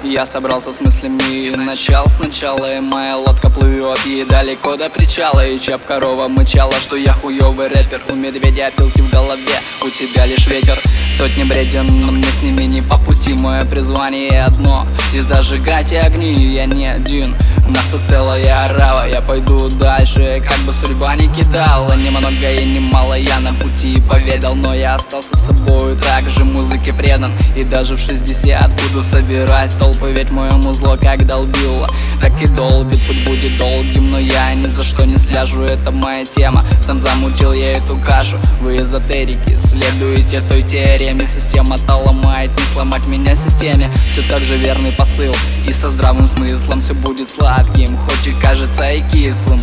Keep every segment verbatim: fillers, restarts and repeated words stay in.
Я собрался с мыслями и начал сначала, и моя лодка плывет ей далеко до причала. И чап корова мычала, что я хуёвый рэпер. У медведя опилки в голове, у тебя лишь ветер. Сотни бреден, но мне с ними не по пути. Мое призвание одно, и зажигать огни. Я не один, у нас тут целая орава. Я пойду дальше, как бы судьба не кидала. Немного и немало я на пути поведал, но я остался собой, также музыке предан. И даже в шестьдесят буду собирать толпы, ведь мое музло как долбило, так и долбит. Путь будет долгим, но я ни за что не сляжу, это моя тема. Сам замутил я эту кашу, вы эзотерики следуете той теореме. Система-то ломает, не сломать меня системе. Все так же верный посыл, и со здравым смыслом все будет сладким, хоть и кажется и кислым.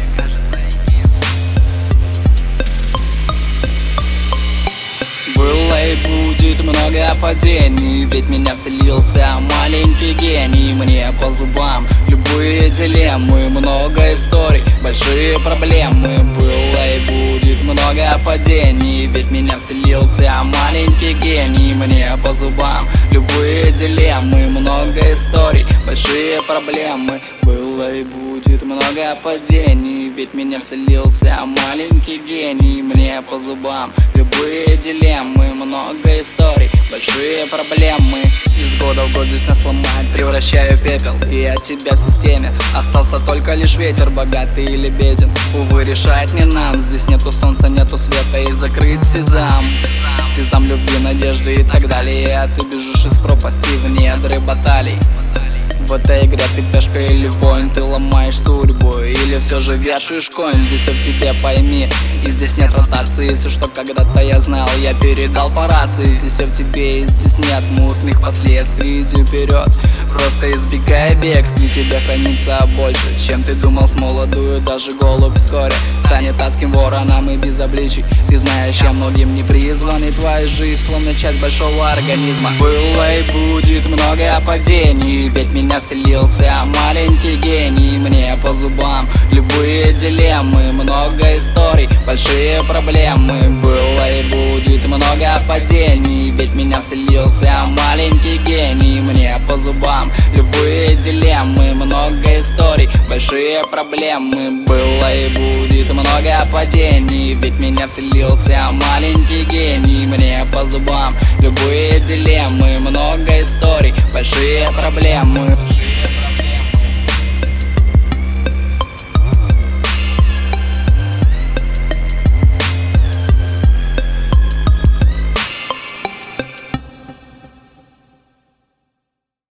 Было и будет много падений, ведь меня вселился маленький гений. Мне по зубам любые дилеммы, много историй, большие проблемы. Было и будет много падений, ведь меня вселился маленький гений. Мне по зубам любые дилеммы, много историй, большие проблемы. Было и будет много падений, ведь меня вселился маленький гений. Мне по зубам любые дилеммы, много историй, большие проблемы. Из года в год здесь нас ломает, превращаю в пепел, и от тебя в системе остался только лишь ветер, богатый или беден. Увы, решает не нам, здесь нету солнца, нету света, и закрыт сезам. Сезам любви, надежды и так далее, а ты бежишь из пропасти в недры баталий. В этой игре ты пешка или воин, ты ломаешь судьбу или все же вешаешь конь. Здесь все в тебе, пойми, и здесь нет ротации. Все, что когда-то я знал, я передал по рации. Здесь все в тебе, и здесь нет мутных последствий. Иди вперед, просто избегай бегств, ведь тебя хранится больше, чем ты думал с молодую. Даже голубь вскоре станет адским вороном и без обличий. Ты знаешь, я многим не призван, и твоя жизнь словно часть большого организма. Было и будет много падений, ведь меня вселился маленький гений. Мне по зубам любые дилеммы, много историй, большие проблемы. Было и будет много падений, ведь меня вселился маленький гений. Мне по зубам любые дилеммы, много историй, большие проблемы. Было и будет много падений, ведь меня вселился маленький гений. Мне по зубам любые дилеммы, много историй, большие проблемы.